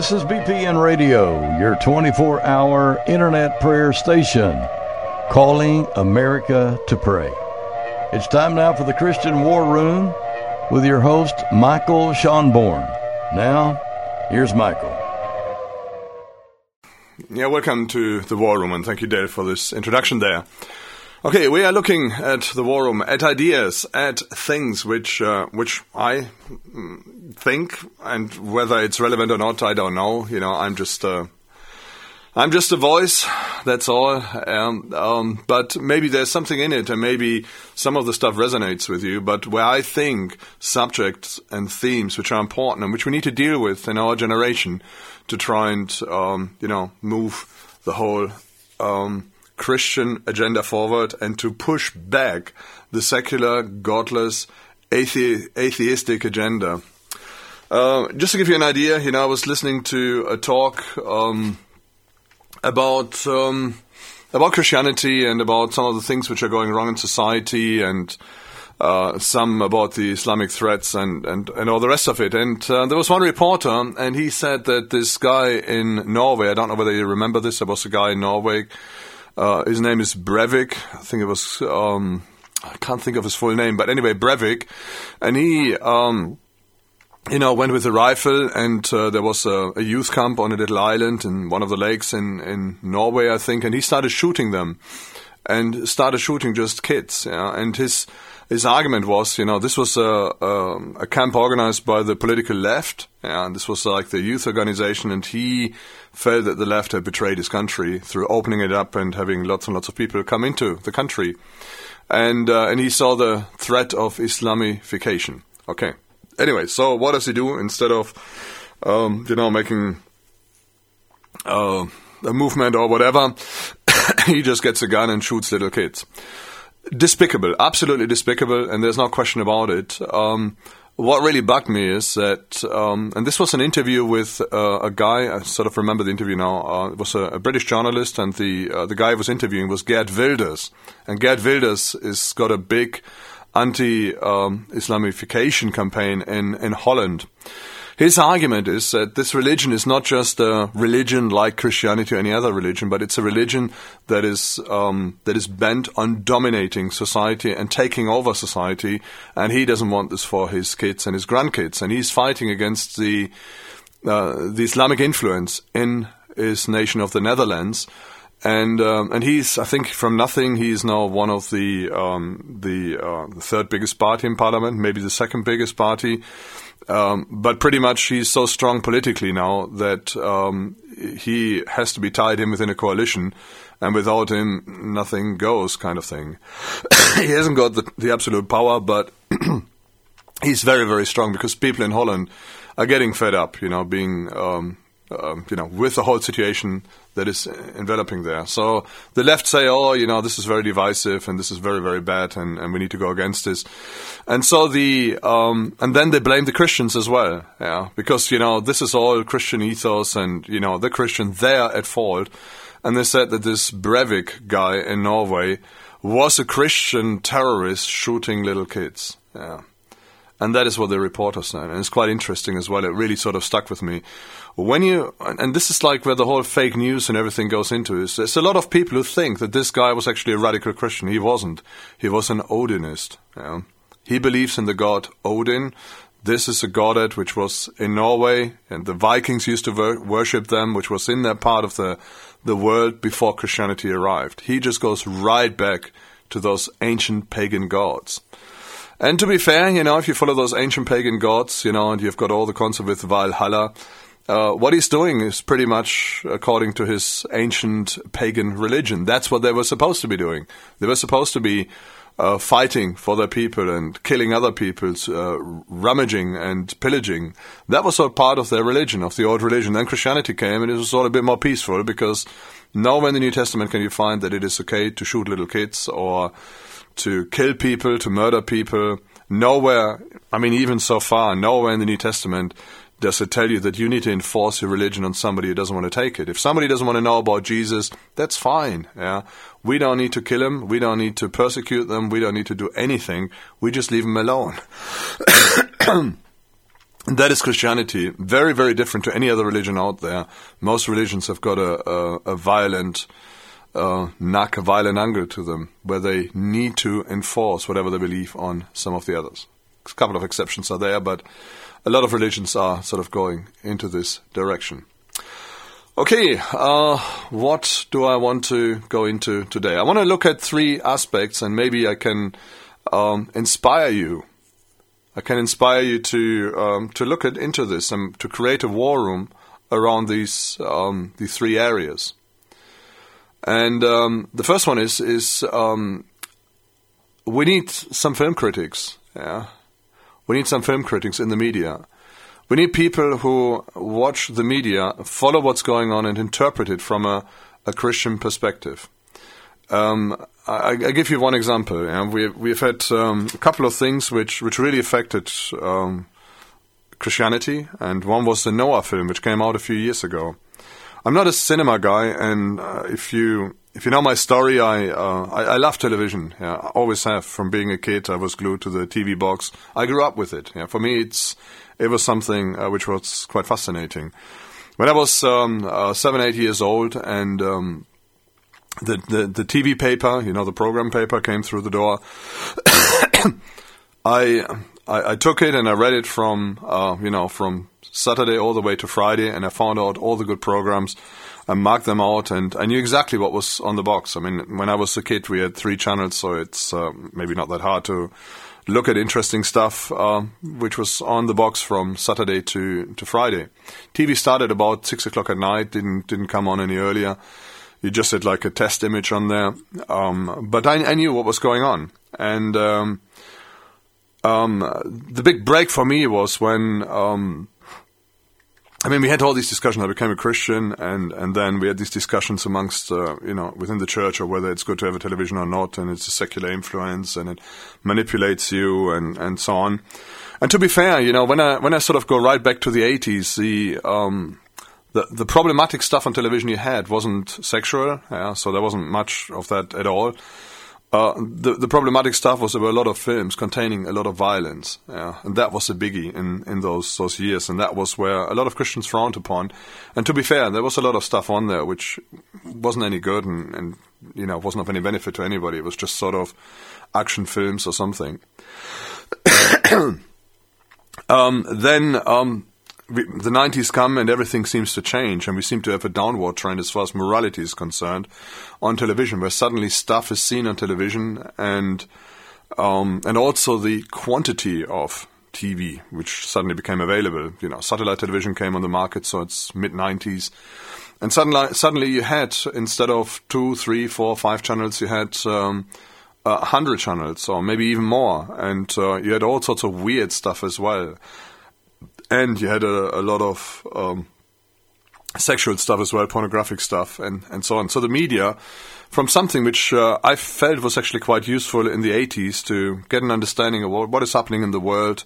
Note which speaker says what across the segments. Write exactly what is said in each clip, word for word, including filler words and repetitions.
Speaker 1: This is B P N Radio, your twenty-four hour internet prayer station, calling America to pray. It's time now for the Christian War Room with your host, Michael Schonborn. Now, here's Michael.
Speaker 2: Yeah, welcome to the War Room, and thank you, Dale, for this introduction there. Okay, we are looking at the War Room, at ideas, at things which uh, which I think, and whether it's relevant or not, I don't know. You know, I'm just uh, I'm just a voice. That's all. Um, um, but maybe there's something in it, and maybe some of the stuff resonates with you. But where I think subjects and themes which are important and which we need to deal with in our generation to try and um, you know move the whole Um, Christian agenda forward and to push back the secular, godless, athe- atheistic agenda. Uh, just to give you an idea, you know, I was listening to a talk um, about um, about Christianity and about some of the things which are going wrong in society, and uh, some about the Islamic threats and, and, and all the rest of it. And uh, there was one reporter, and he said that this guy in Norway, I don't know whether you remember this, there was a guy in Norway. Uh, his name is Breivik. I think it was, um, I can't think of his full name, but anyway, Breivik. And he, um, you know, went with a rifle, and uh, there was a, a youth camp on a little island in one of the lakes in, in Norway, I think, and he started shooting them, and started shooting just kids. Yeah? And his his argument was, you know, this was a, a, a camp organized by the political left, yeah? And this was like the youth organization, and he felt that the left had betrayed his country through opening it up and having lots and lots of people come into the country. And uh, and he saw the threat of Islamification. Okay. Anyway, so what does he do? Instead of, um, you know, making uh, a movement or whatever, he just gets a gun and shoots little kids. Despicable, absolutely despicable, and there's no question about it. Um, what really bugged me is that, um, and this was an interview with uh, a guy, I sort of remember the interview now, uh, it was a, a British journalist, and the uh, the guy who was interviewing was Geert Wilders. And Geert Wilders is got a big anti-Islamification um, campaign in, in Holland. His argument is that this religion is not just a religion like Christianity or any other religion, but it's a religion that is um, that is bent on dominating society and taking over society, and he doesn't want this for his kids and his grandkids, and he's fighting against the uh, the Islamic influence in his nation of the Netherlands. And um, and he's, I think, from nothing, he's now one of the um, the, uh, the third biggest party in parliament, maybe the second biggest party. Um, but pretty much he's so strong politically now that um, he has to be tied in within a coalition, and without him, nothing goes, kind of thing. He hasn't got the, the absolute power, but he's very, very strong, because people in Holland are getting fed up, you know, being... Um, Um, you know, with the whole situation that is enveloping there. So the left say, oh, you know, this is very divisive and this is very, very bad, and, and we need to go against this. And so the, um, and then they blame the Christians as well, yeah, because, you know, this is all Christian ethos, and, you know, the Christians, they are at fault. And they said that this Breivik guy in Norway was a Christian terrorist shooting little kids, yeah. And that is what the reporter said, and it's quite interesting as well. It really sort of stuck with me. When you, and this is like where the whole fake news and everything goes into, is there's a lot of people who think that this guy was actually a radical Christian. He wasn't. He was an Odinist. Yeah. He believes in the god Odin. This is a godhead which was in Norway, and the Vikings used to wor- worship them, which was in that part of the, the world before Christianity arrived. He just goes right back to those ancient pagan gods. And to be fair, you know, if you follow those ancient pagan gods, you know, and you've got all the concept with Valhalla, uh, what he's doing is pretty much according to his ancient pagan religion. That's what they were supposed to be doing. They were supposed to be uh, fighting for their people and killing other people, uh, rummaging and pillaging. That was all part of their religion, of the old religion. Then Christianity came, and it was all a bit more peaceful, because nowhere in the New Testament can you find that it is okay to shoot little kids or to kill people, to murder people. Nowhere, I mean, even so far, nowhere in the New Testament does it tell you that you need to enforce your religion on somebody who doesn't want to take it. If somebody doesn't want to know about Jesus, that's fine. Yeah, we don't need to kill him. We don't need to persecute them. We don't need to do anything. We just leave them alone. And that is Christianity. Very, very different to any other religion out there. Most religions have got a, a, a violent uh, knack, a violent angle to them, where they need to enforce whatever they believe on some of the others. A couple of exceptions are there, but a lot of religions are sort of going into this direction. Okay, uh, what do I want to go into today? I want to look at three aspects, and maybe I can um, inspire you. I can inspire you to um, to look at into this and to create a war room around these um, these three areas. And um, the first one is is um, we need some film critics. Yeah, we need some film critics in the media. We need people who watch the media, follow what's going on, and interpret it from a, a Christian perspective. Um, I, I give you one example. Yeah? We, we've had um, a couple of things which, which really affected um, Christianity, and one was the Noah film, which came out a few years ago. I'm not a cinema guy, and uh, if you if you know my story, I, uh, I I love television. Yeah, I always have. From being a kid, I was glued to the T V box. I grew up with it. Yeah, for me, it's it was something uh, which was quite fascinating. When I was um, uh, seven, eight years old, and um, the, the the T V paper, you know, the program paper, came through the door, I, I I took it and I read it from uh, you know from Saturday all the way to Friday, and I found out all the good programs. I marked them out, and I knew exactly what was on the box. I mean, when I was a kid, we had three channels, so it's uh, maybe not that hard to look at interesting stuff, uh, which was on the box from Saturday to, to Friday. T V started about six o'clock at night, didn't didn't come on any earlier. You just had like a test image on there. Um, but I, I knew what was going on. And um, um, the big break for me was when... Um, I mean, we had all these discussions. I became a Christian, and, and then we had these discussions amongst, uh, you know, within the church, or whether it's good to have a television or not, and it's a secular influence, and it manipulates you, and, and so on. And to be fair, you know, when I when I sort of go right back to the eighties, the um, the the problematic stuff on television you had wasn't sexual, yeah, so there wasn't much of that at all. Uh, the, the problematic stuff was there were a lot of films containing a lot of violence, yeah, and that was a biggie in, in those those years, and that was where a lot of Christians frowned upon. And to be fair, there was a lot of stuff on there which wasn't any good, and, and you know wasn't of any benefit to anybody. It was just sort of action films or something. um, then um, we, the nineties come and everything seems to change, and we seem to have a downward trend as far as morality is concerned on television, where suddenly stuff is seen on television, and um, and also the quantity of T V, which suddenly became available. You know, satellite television came on the market, so it's mid nineties, and suddenly suddenly you had, instead of two, three, four, five channels, you had um, a hundred channels, or maybe even more, and uh, you had all sorts of weird stuff as well. And you had a, a lot of um, sexual stuff as well, pornographic stuff, and, and so on. So the media, from something which uh, I felt was actually quite useful in the eighties to get an understanding of what, what is happening in the world,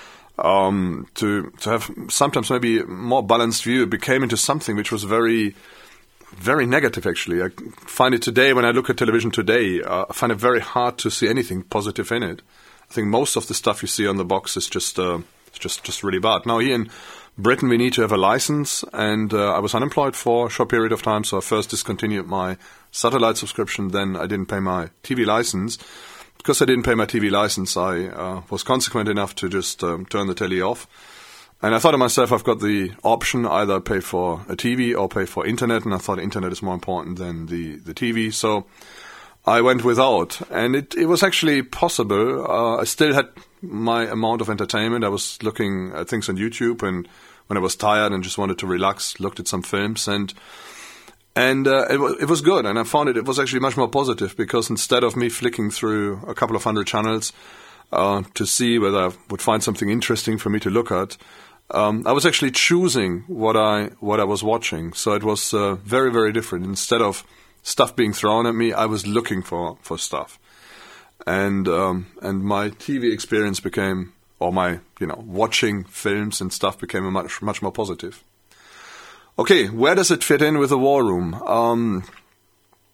Speaker 2: um, to to have sometimes maybe a more balanced view, it became into something which was very, very negative, actually. I find it today, when I look at television today, uh, I find it very hard to see anything positive in it. I think most of the stuff you see on the box is just... Uh, It's just, just really bad. Now, here in Britain, we need to have a license, and uh, I was unemployed for a short period of time, so I first discontinued my satellite subscription, then I didn't pay my T V license. Because I didn't pay my T V license, I uh, was consequent enough to just um, turn the telly off. And I thought to myself, I've got the option, either pay for a T V or pay for internet, and I thought internet is more important than the, the T V, so I went without. And it, it was actually possible. Uh, I still had my amount of entertainment. I was looking at things on YouTube, and when I was tired and just wanted to relax, looked at some films, and and uh, it, w- it was good. And I found it, it was actually much more positive, because instead of me flicking through a couple of hundred channels uh, to see whether I would find something interesting for me to look at, um, I was actually choosing what I what I was watching. So it was uh, very, very different. Instead of stuff being thrown at me, I was looking for, for stuff. And um, and my T V experience became, or my, you know, watching films and stuff became a much, much more positive. Okay, where does it fit in with the war room? Um,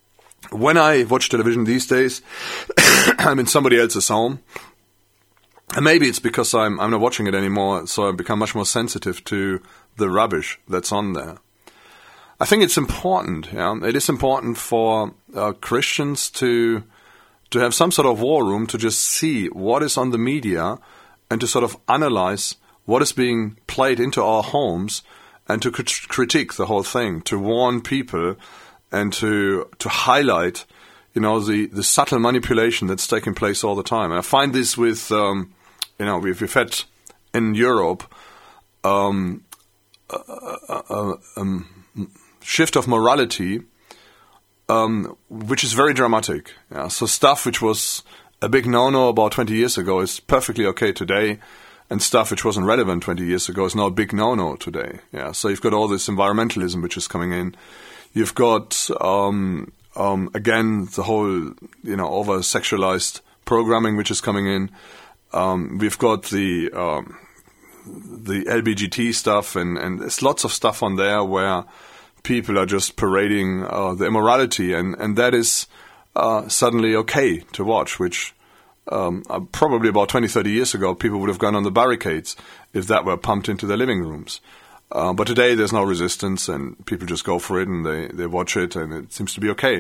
Speaker 2: when I watch television these days, I'm in somebody else's home. And maybe it's because I'm I'm not watching it anymore, so I've become much more sensitive to the rubbish that's on there. I think it's important. Yeah, it is important for uh, Christians to to have some sort of war room to just see what is on the media and to sort of analyze what is being played into our homes and to crit- critique the whole thing, to warn people and to to highlight, you know, the, the subtle manipulation that's taking place all the time. And I find this with, um, you know, we've, we've had in Europe um, a, a, a, a shift of morality, um, which is very dramatic. Yeah? So stuff which was a big no-no about twenty years ago is perfectly okay today, and stuff which wasn't relevant twenty years ago is now a big no-no today. Yeah. So you've got all this environmentalism which is coming in. You've got um, um, again the whole, you know, over-sexualized programming which is coming in. Um, we've got the um, the L G B T stuff, and, and there's lots of stuff on there where people are just parading uh, the immorality, and, and that is uh, suddenly okay to watch, which um, uh, probably about twenty, thirty years ago people would have gone on the barricades if that were pumped into their living rooms. Uh, but today there's no resistance, and people just go for it, and they, they watch it, and it seems to be okay.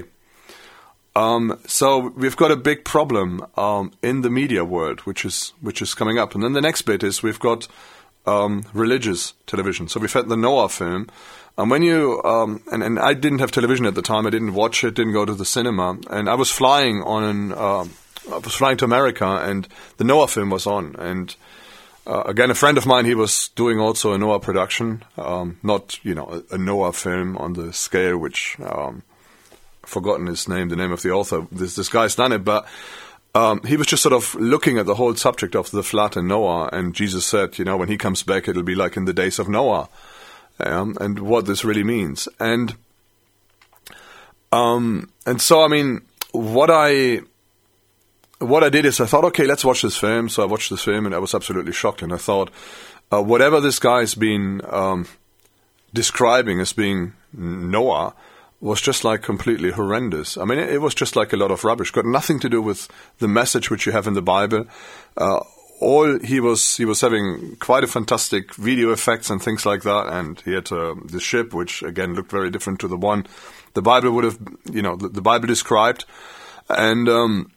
Speaker 2: Um, so we've got a big problem um, in the media world, which is which is coming up. And then the next bit is we've got um, religious television. So we've had the Noah film. And when you um, and, and I didn't have television at the time. I didn't watch it. Didn't go to the cinema. And I was flying on an uh, I was flying to America, and the Noah film was on. And uh, again, a friend of mine, he was doing also a Noah production, um, not you know a, a Noah film on the scale which. Um, forgotten his name, the name of the author. This this guy's done it, but um, he was just sort of looking at the whole subject of the flood and Noah, and Jesus said, you know, when he comes back, it'll be like in the days of Noah, um, and what this really means. And um, and so, I mean, what I what I did is I thought, okay, let's watch this film. So I watched this film, and I was absolutely shocked. And I thought, uh, whatever this guy's been um, describing as being Noah was just like completely horrendous. I mean, it, it was just like a lot of rubbish. Got nothing to do with the message which you have in the Bible. Uh, all he was he was having quite a fantastic video effects and things like that, and he had uh, the ship, which again looked very different to the one the Bible would have, you know, the, the Bible described, and um,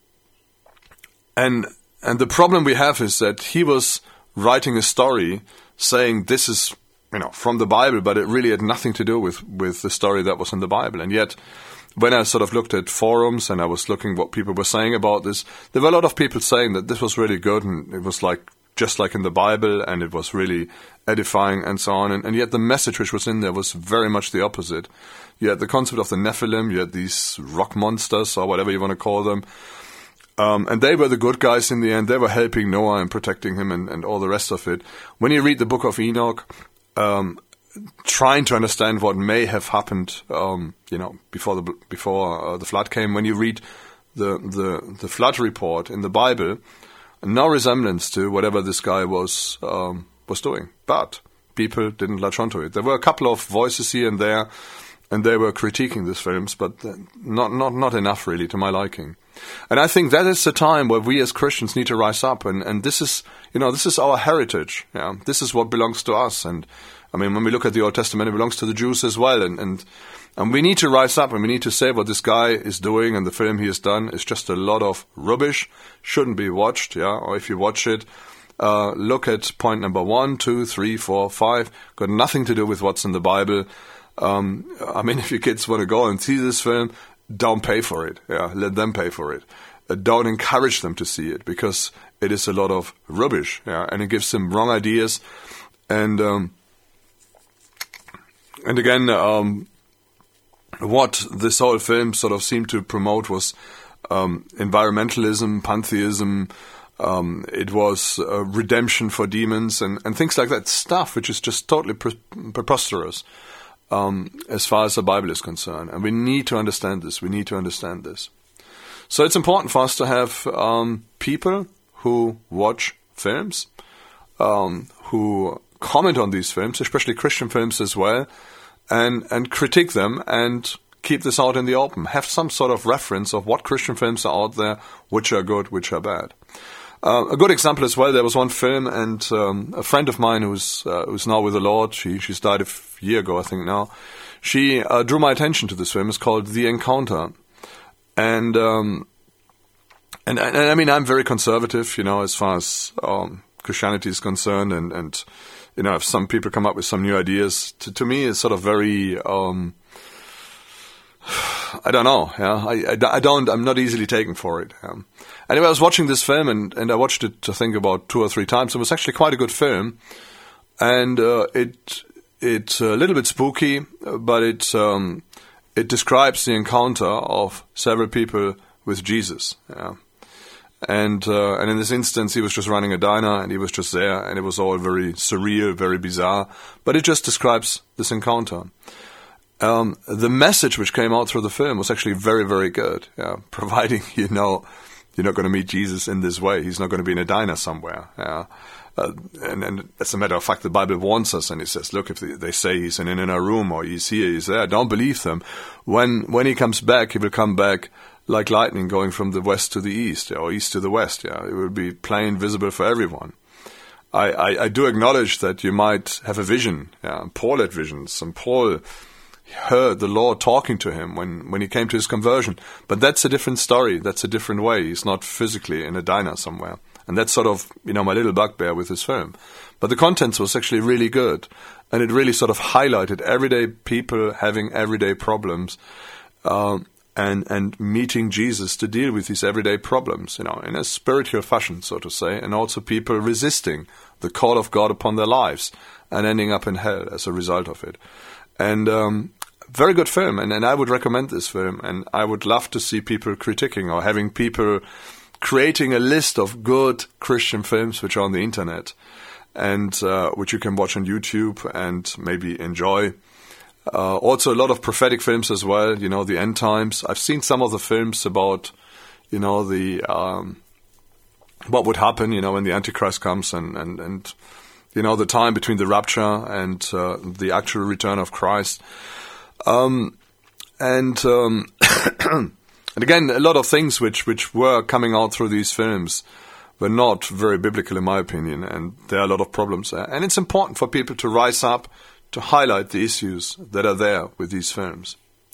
Speaker 2: and and the problem we have is that he was writing a story saying this is, you know, from the Bible, but it really had nothing to do with, with the story that was in the Bible. And yet, when I sort of looked at forums and I was looking what people were saying about this, there were a lot of people saying that this was really good and it was like just like in the Bible and it was really edifying and so on. And, and yet the message which was in there was very much the opposite. You had the concept of the Nephilim, you had these rock monsters or whatever you want to call them. Um, and they were the good guys in the end. They were helping Noah and protecting him and, and all the rest of it. When you read the book of Enoch, Um, trying to understand what may have happened, um, you know, before the before uh, the flood came. When you read the, the the flood report in the Bible, no resemblance to whatever this guy was um, was doing. But people didn't latch onto it. There were a couple of voices here and there, and they were critiquing these films, but not not not enough really to my liking. And I think that is the time where we as Christians need to rise up, and, and this is, you know, this is our heritage. Yeah? This is what belongs to us. And I mean, when we look at the Old Testament, it belongs to the Jews as well. And, and, and we need to rise up and we need to say what this guy is doing and the film he has done is just a lot of rubbish, shouldn't be watched. Yeah, or if you watch it, uh, look at point number one, two, three, four, five. Got nothing to do with what's in the Bible. Um, I mean, if your kids want to go and see this film, don't pay for it. Yeah, let them pay for it. Uh, don't encourage them to see it because it is a lot of rubbish. Yeah, and it gives them wrong ideas. And um, and again, um, what this whole film sort of seemed to promote was um, environmentalism, pantheism. Um, it was uh, redemption for demons and, and things like that. Stuff which is just totally pre- preposterous. Um, as far as the Bible is concerned. And we need to understand this. We need to understand this. So it's important for us to have um, people who watch films, um, who comment on these films, especially Christian films as well, and, and critique them and keep this out in the open. Have some sort of reference of what Christian films are out there, which are good, which are bad. Uh, a good example as well, there was one film, and um, a friend of mine who's uh, who's now with the Lord, she, she's died a f- year ago, I think now, she uh, drew my attention to this film. It's called The Encounter. And, um, and, and, and I mean, I'm very conservative, you know, as far as um, Christianity is concerned, and, and, you know, if some people come up with some new ideas, to, to me it's sort of very... Um, I don't know. Yeah, I, I, I don't. I'm not easily taken for it. Um, anyway, I was watching this film, and, and I watched it, I think, about two or three times. It was actually quite a good film, and uh, it it's a little bit spooky, but it um, it describes the encounter of several people with Jesus. Yeah. And uh, and in this instance, he was just running a diner, and he was just there, and it was all very surreal, very bizarre. But it just describes this encounter. Um, the message which came out through the film was actually very, very good. Yeah, providing you know you're not going to meet Jesus in this way. He's not going to be in a diner somewhere. Yeah. Uh, and, and as a matter of fact, the Bible warns us, and it says, look, if they, they say he's in an inner room or he's here, he's there, don't believe them. When when he comes back, he will come back like lightning going from the west to the east, or east to the west. Yeah, it will be plain visible for everyone. I, I, I do acknowledge that you might have a vision. Yeah, Paul had visions, and Paul heard the Lord talking to him when, when he came to his conversion. But that's a different story. That's a different way. He's not physically in a diner somewhere. And that's sort of, you know, my little bugbear with this film. But the contents was actually really good. And it really sort of highlighted everyday people having everyday problems, um, and, and meeting Jesus to deal with these everyday problems, you know, in a spiritual fashion, so to say, and also people resisting the call of God upon their lives and ending up in hell as a result of it. And um, very good film, and, and I would recommend this film, and I would love to see people critiquing or having people creating a list of good Christian films which are on the internet, and uh, which you can watch on YouTube and maybe enjoy. Uh, also a lot of prophetic films as well, you know, the end times. I've seen some of the films about, you know, the um, what would happen, you know, when the Antichrist comes, and, and, and you know, the time between the rapture and uh, the actual return of Christ. Um, and um, and again, a lot of things which, which were coming out through these films were not very biblical in my opinion, and there are a lot of problems there. And it's important for people to rise up to highlight the issues that are there with these films.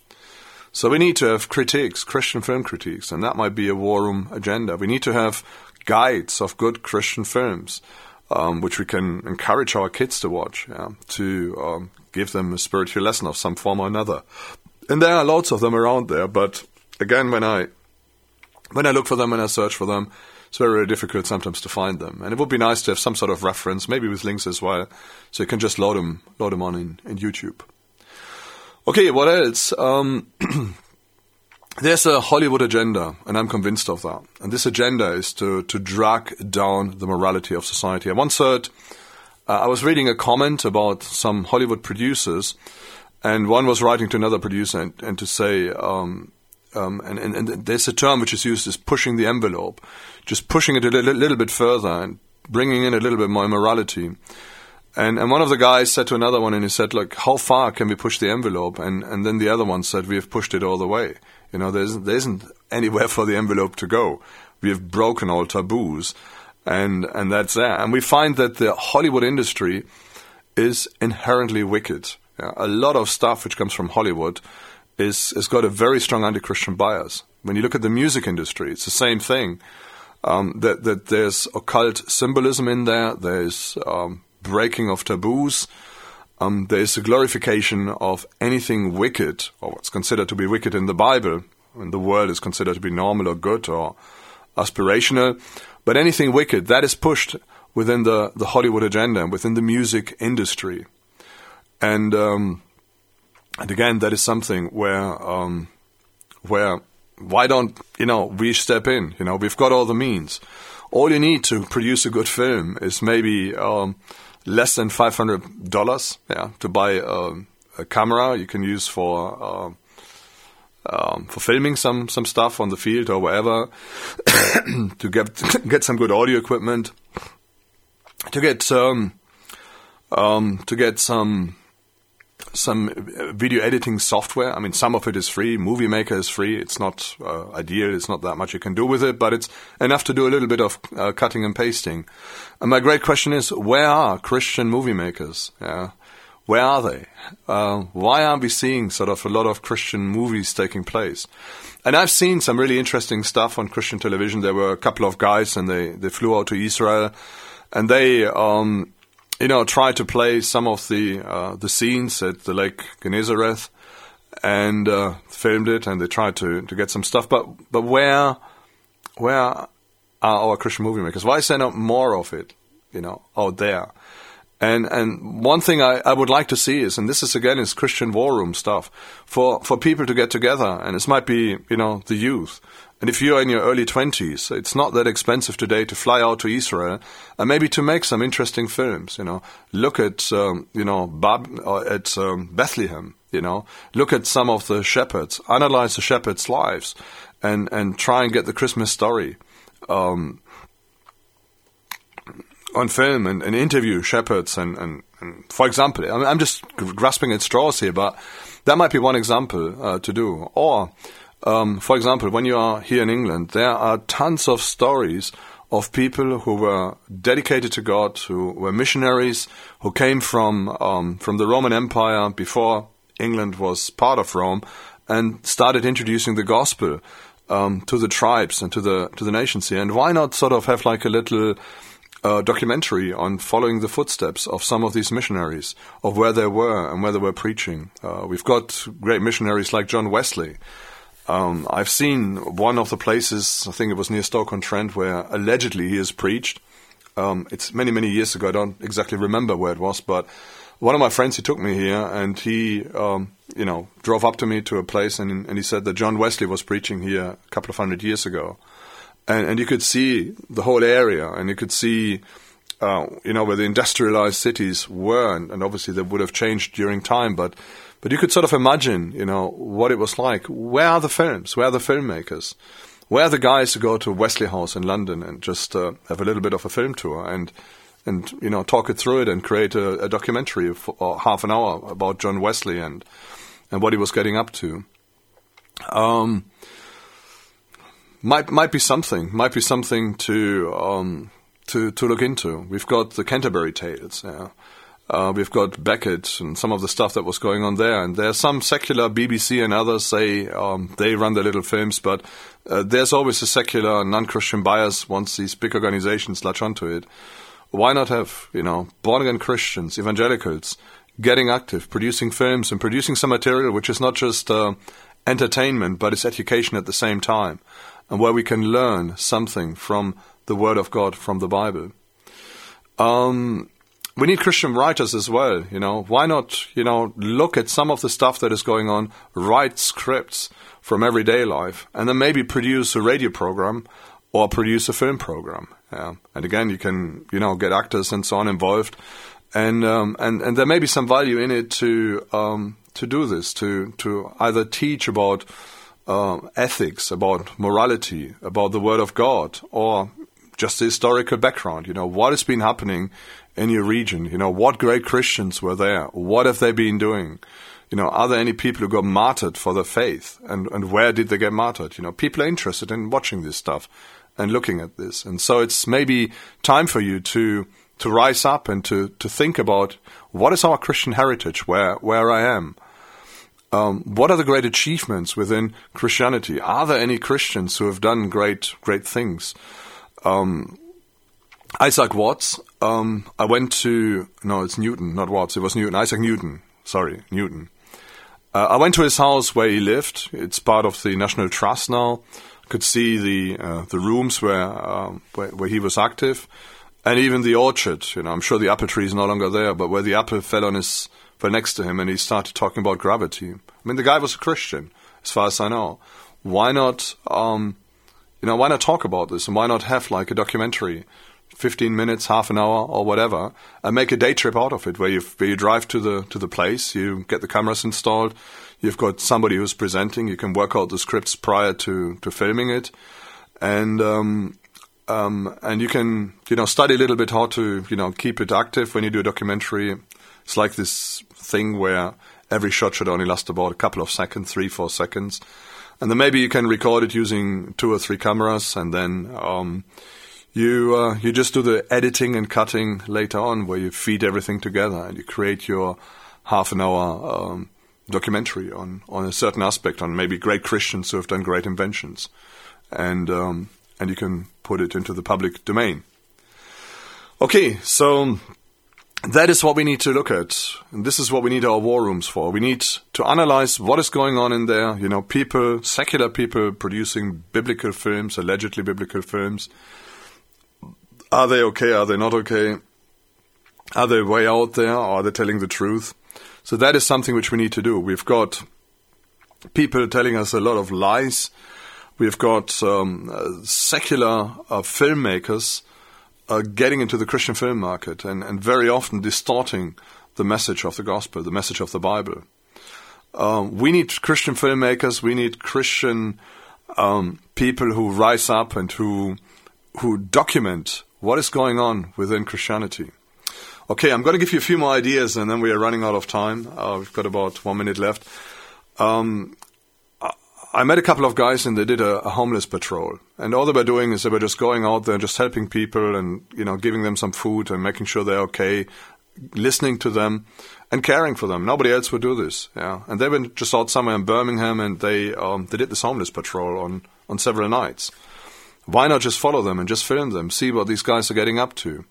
Speaker 2: So we need to have critiques, Christian film critiques, and that might be a war room agenda. We need to have guides of good Christian films, um, which we can encourage our kids to watch, yeah, to um, give them a spiritual lesson of some form or another. And there are lots of them around there, but again, when I when I look for them, when I search for them, it's very, very difficult sometimes to find them. And it would be nice to have some sort of reference, maybe with links as well, so you can just load them, load them on in, in YouTube. Okay, what else? Um, there's a Hollywood agenda, and I'm convinced of that. And this agenda is to, to drag down the morality of society. I once heard, uh, I was reading a comment about some Hollywood producers, and one was writing to another producer and, and to say, um, Um, and, and, and there's a term which is used as pushing the envelope, just pushing it a little, little bit further and bringing in a little bit more morality. And and one of the guys said to another one, and he said, look, how far can we push the envelope? And and then the other one said, we have pushed it all the way. You know, there isn't, there isn't anywhere for the envelope to go. We have broken all taboos, and, and that's there. And we find that the Hollywood industry is inherently wicked. Yeah, a lot of stuff which comes from Hollywood is has got a very strong anti-Christian bias. When you look at the music industry, it's the same thing. Um, that that there's occult symbolism in there. There's um, breaking of taboos. Um, there's a glorification of anything wicked, or what's considered to be wicked in the Bible, when the world is considered to be normal or good or aspirational. But anything wicked, that is pushed within the, the Hollywood agenda, within the music industry. And um, And again, that is something where, um, where, why don't, you know, we step in? You know, we've got all the means. All you need to produce a good film is maybe um, less than five hundred dollars, yeah, to buy um, a camera you can use for um, um, for filming some, some stuff on the field or wherever, to get get some good audio equipment, to get um, um, to get some some video editing software. I mean, some of it is free. Movie Maker is free. It's not uh, ideal. It's not that much you can do with it, but it's enough to do a little bit of uh, cutting and pasting. And my great question is, where are Christian movie makers? Yeah. Where are they? Uh, why aren't we seeing sort of a lot of Christian movies taking place? And I've seen some really interesting stuff on Christian television. There were a couple of guys, and they, they flew out to Israel, and they, um, you know, tried to play some of the uh, the scenes at the Lake Gennesareth, and uh, filmed it, and they tried to, to get some stuff. But but where where are our Christian movie makers? Why is there not more of it, you know, out there? And and one thing I, I would like to see is, and this is again is Christian war room stuff, for, for people to get together, and this might be, you know, the youth. And if you're in your early twenties, it's not that expensive today to fly out to Israel and maybe to make some interesting films, you know. Look at, um, you know, Bab, or at um, Bethlehem, you know. Look at some of the shepherds, analyze the shepherds' lives, and, and try and get the Christmas story Um on film, and, and interview shepherds, and, and, and for example, I mean, I'm just grasping at straws here, but that might be one example uh, to do. Or, um, for example, when you are here in England, there are tons of stories of people who were dedicated to God, who were missionaries, who came from um, from the Roman Empire before England was part of Rome, and started introducing the gospel um, to the tribes and to the to the nations here. And why not sort of have like a little Uh, documentary on following the footsteps of some of these missionaries, of where they were and where they were preaching. Uh, we've got great missionaries like John Wesley. Um, I've seen one of the places, I think it was near Stoke-on-Trent, where allegedly he has preached. Um, it's many, many years ago. I don't exactly remember where it was, but one of my friends, he took me here, and he, um, you know, drove up to me to a place, and, and he said that John Wesley was preaching here a couple of hundred years ago. And, and you could see the whole area, and you could see, uh, you know, where the industrialized cities were, and, and obviously they would have changed during time, but, but you could sort of imagine, you know, what it was like. Where are the films? Where are the filmmakers? Where are the guys who go to Wesley House in London and just uh, have a little bit of a film tour and, and you know, talk it through it and create a, a documentary for uh, half an hour about John Wesley and, and what he was getting up to? Um... Might might be something. Might be something to um to to look into. We've got the Canterbury Tales. Yeah. Uh, we've got Beckett and some of the stuff that was going on there. And there's some secular B B C and others say um, they run their little films, but uh, there's always a secular non-Christian bias once these big organizations latch onto it. Why not have, you know, born-again Christians, evangelicals, getting active, producing films and producing some material which is not just uh, entertainment, but it's education at the same time, and where we can learn something from the Word of God, from the Bible. Um, we need Christian writers as well, you know. Why not, you know, look at some of the stuff that is going on, write scripts from everyday life, and then maybe produce a radio program or produce a film program. Yeah. And again, you can, you know, get actors and so on involved. And um, and, and there may be some value in it to um, to do this, to, to either teach about Uh, ethics, about morality, about the Word of God, or just the historical background. You know, what has been happening in your region? You know, what great Christians were there? What have they been doing? You know, are there any people who got martyred for their faith? And, and where did they get martyred? You know, people are interested in watching this stuff and looking at this. And so it's maybe time for you to to rise up and to, to think about, what is our Christian heritage, where, where I am? Um, what are the great achievements within Christianity? Are there any Christians who have done great, great things? Um, Isaac Watts, um, I went to, no, it's Newton, not Watts, it was Newton, Isaac Newton, sorry, Newton. Uh, I went to his house where he lived. It's part of the National Trust now. I could see the, uh, the rooms where, uh, where, where he was active, and even the orchard. You know, I'm sure the apple tree is no longer there, but where the apple fell on his fell next to him, and he started talking about gravity. I mean, the guy was a Christian, as far as I know. Why not, um, you know, why not talk about this, and why not have like a documentary, fifteen minutes, half an hour, or whatever, and make a day trip out of it, where you where you drive to the to the place, you get the cameras installed, you've got somebody who's presenting, you can work out the scripts prior to to filming it, and um, um, and you can, you know, study a little bit how to, you know, keep it active when you do a documentary. It's like this thing where every shot should only last about a couple of seconds, three, four seconds. And then maybe you can record it using two or three cameras, and then um, you uh, you just do the editing and cutting later on, where you feed everything together and you create your half an hour um, documentary on, on a certain aspect, on maybe great Christians who have done great inventions. And um, and you can put it into the public domain. Okay, so that is what we need to look at. And this is what we need our war rooms for. We need to analyze what is going on in there. You know, people, secular people producing biblical films, allegedly biblical films. Are they okay? Are they not okay? Are they way out there, or are they telling the truth? So that is something which we need to do. We've got people telling us a lot of lies. We've got um, uh, secular uh, filmmakers uh, getting into the Christian film market and, and very often distorting the message of the gospel, the message of the Bible. Um, we need Christian filmmakers. We need Christian um, people who rise up and who who document what is going on within Christianity. Okay, I'm going to give you a few more ideas, and then we are running out of time. Uh, we've got about one minute left. Um, I met a couple of guys, and they did a, a homeless patrol. And all they were doing is they were just going out there and just helping people and, you know, giving them some food and making sure they're okay, listening to them and caring for them. Nobody else would do this. Yeah, and they were just out somewhere in Birmingham, and they um, they did this homeless patrol on, on several nights. Why not just follow them and just film them, see what these guys are getting up to?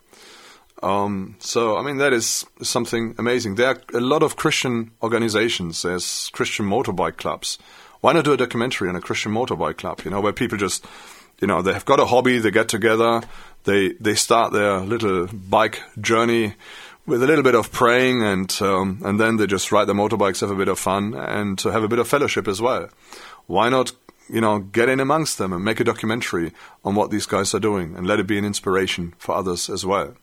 Speaker 2: Um, so, I mean, that is something amazing. There are a lot of Christian organizations. There's Christian motorbike clubs. Why not do a documentary on a Christian motorbike club, you know, where people just, you know, they have got a hobby, they get together, they they start their little bike journey with a little bit of praying, and um, and then they just ride their motorbikes, have a bit of fun, and to have a bit of fellowship as well. Why not, you know, get in amongst them and make a documentary on what these guys are doing and let it be an inspiration for others as well?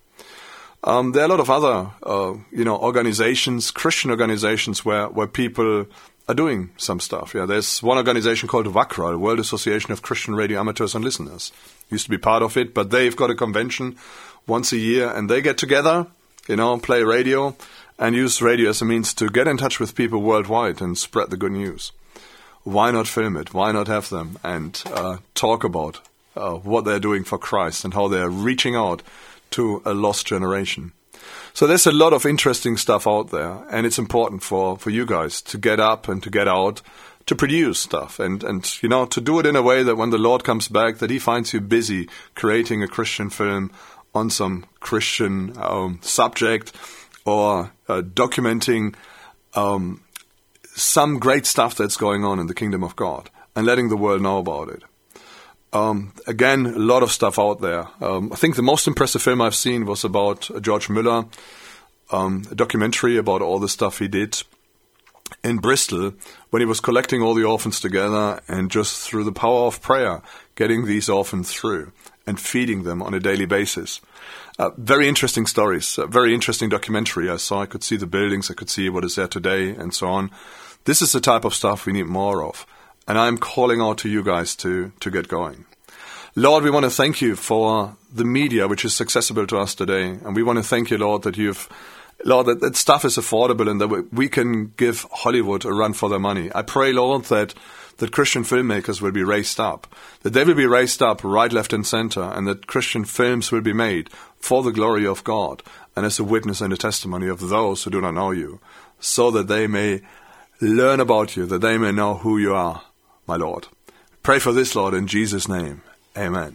Speaker 2: Um, there are a lot of other, uh, you know, organizations, Christian organizations, where, where people are doing some stuff. Yeah, there's one organization called WACRA, World Association of Christian Radio Amateurs and Listeners. Used to be part of it, but they've got a convention once a year, and they get together, you know, play radio, and use radio as a means to get in touch with people worldwide and spread the good news. Why not film it? Why not have them and uh, talk about uh, what they're doing for Christ and how they're reaching out to a lost generation? So there's a lot of interesting stuff out there, and it's important for, for you guys to get up and to get out, to produce stuff, and, and you know, to do it in a way that when the Lord comes back, that he finds you busy creating a Christian film on some Christian um, subject, or uh, documenting um, some great stuff that's going on in the kingdom of God and letting the world know about it. Um, again, a lot of stuff out there. Um, I think the most impressive film I've seen was about uh, George Muller, um, a documentary about all the stuff he did in Bristol when he was collecting all the orphans together and just through the power of prayer, getting these orphans through and feeding them on a daily basis. Uh, very interesting stories, a very interesting documentary I saw. I could see the buildings, I could see what is there today and so on. This is the type of stuff we need more of. And I'm calling out to you guys to, to get going. Lord, we want to thank you for the media which is accessible to us today. And we want to thank you, Lord, that you've, Lord, that, that stuff is affordable and that we can give Hollywood a run for their money. I pray, Lord, that, that Christian filmmakers will be raised up, that they will be raised up right, left, and center, and that Christian films will be made for the glory of God and as a witness and a testimony of those who do not know you, so that they may learn about you, that they may know who you are, my Lord. Pray for this, Lord, in Jesus' name. Amen.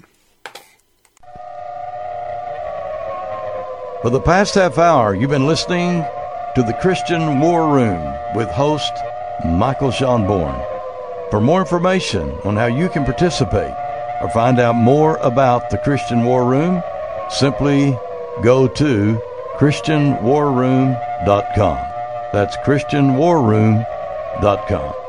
Speaker 1: For the past half hour, you've been listening to the Christian War Room with host Michael Schonborn. For more information on how you can participate or find out more about the Christian War Room, simply go to Christian War Room dot com. That's Christian War Room dot com.